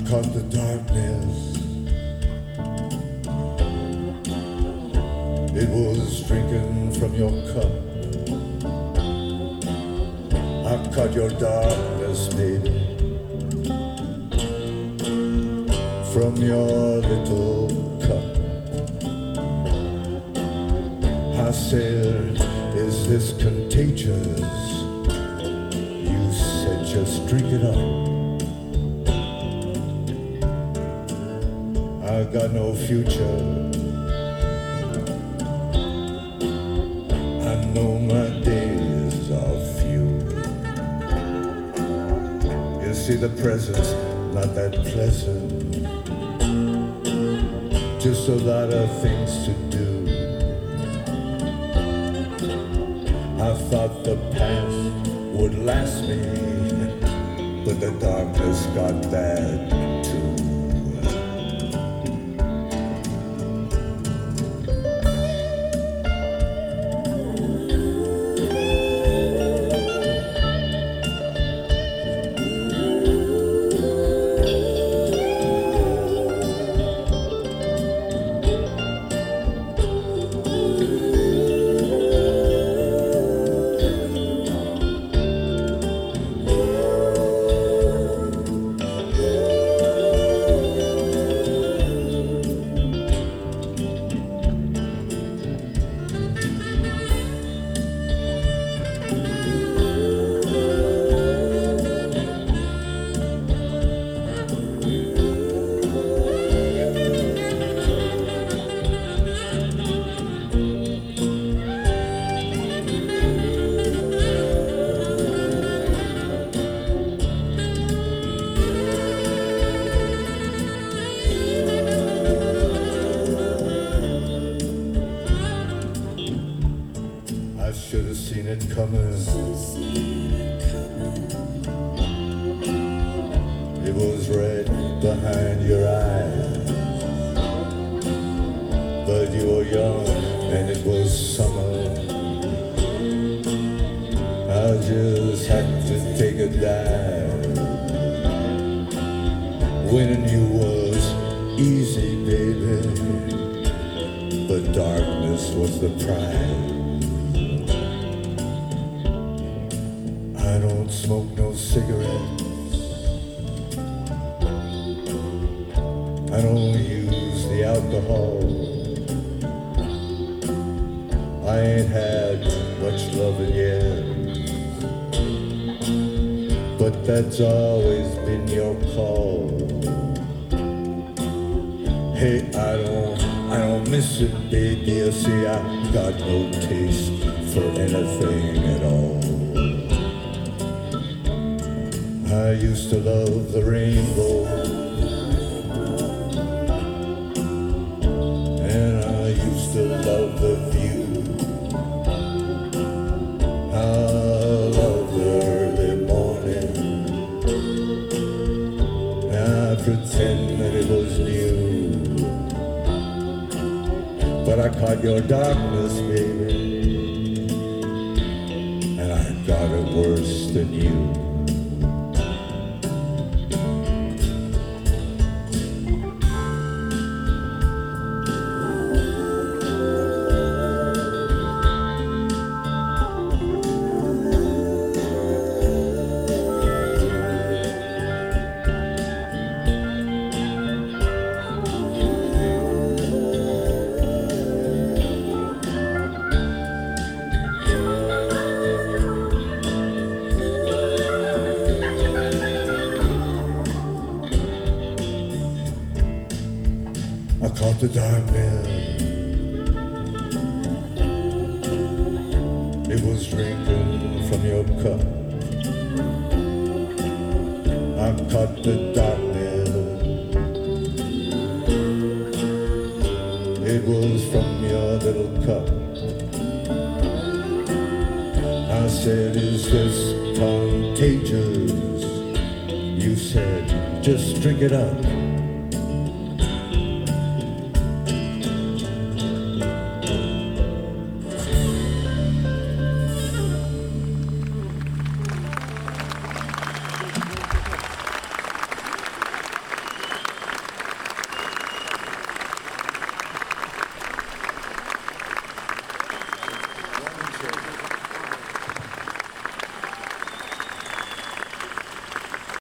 caught the darkness. It was drinking from your cup. I caught your darkness, baby, from your little cup. I said, is this contagious? You said, just drink it up. I got no future. I know my days are few. You see, the present's not that pleasant. Just a lot of things to do. I thought the past would last me, but the darkness got bad too. I should have seen it coming. It was right behind your eyes. But you were young and it was summer. I just had to take a dive. Winning you was easy, baby, but darkness was the prize. I don't smoke no cigarettes. I don't use the alcohol. I ain't had much loving yet, but that's always been your call. Hey, I don't miss it, baby. You see, I got no taste for anything at all. I used to love the rainbow, and I used to love the view. I love the early morning, and I pretend that it was new. But I caught your darkness, baby, and I got it worse than you. I caught the darkness. It was drinking from your cup. I caught the darkness. It was from your little cup. I said, is this contagious? You said, just drink it up.